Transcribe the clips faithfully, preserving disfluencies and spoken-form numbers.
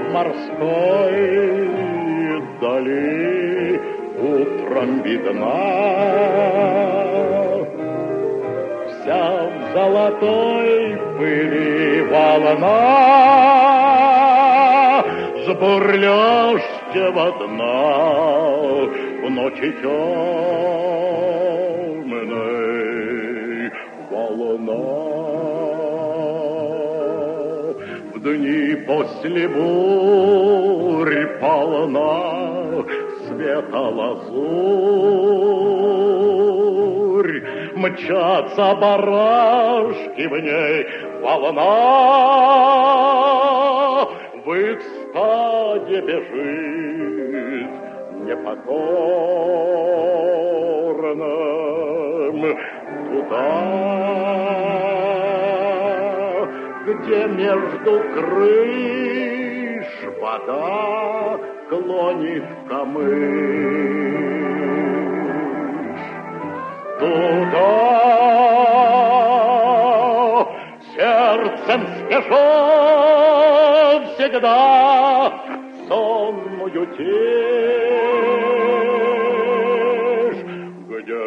морской дали утром видна, вся в золотой пыли волна с бурлящего дна в ночи темной волна. В дни после бурь полна света лазурь, мчатся барашки в ней волна, в их стаде бежит непокорным туда, где между крыш вода клонит камыш. Туда сердцем спешу всегда сонную тишь, где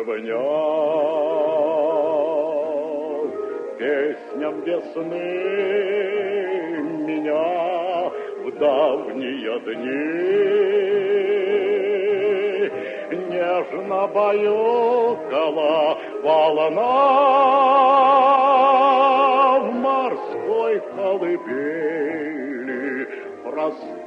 внят песням весны меня в давние дни нежно баюкала волна в морской колыбели простой.